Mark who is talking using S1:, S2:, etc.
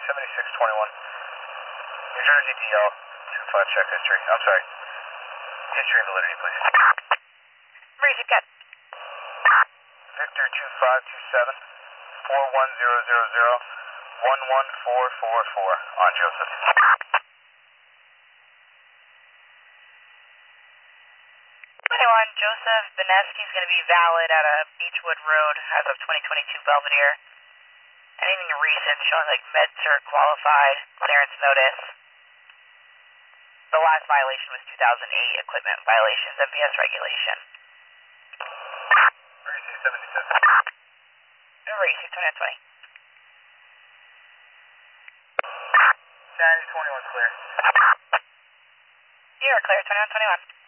S1: 7621. New Jersey DL, 25 check history. I'm sorry. History and validity, please.
S2: Emergency cut.
S1: Victor 2527 41000 11444 on Joseph.
S2: 21, Joseph Beneski is going to be valid out of Beechwood Road as of 2022 Belvedere. Anything recent showing like MedCert qualified, clearance notice. The last violation was 2008 equipment violations, MPS regulation.
S1: Emergency 77.
S2: Emergency 2020.
S1: Sandy 21 clear.
S2: You're clear, 2121.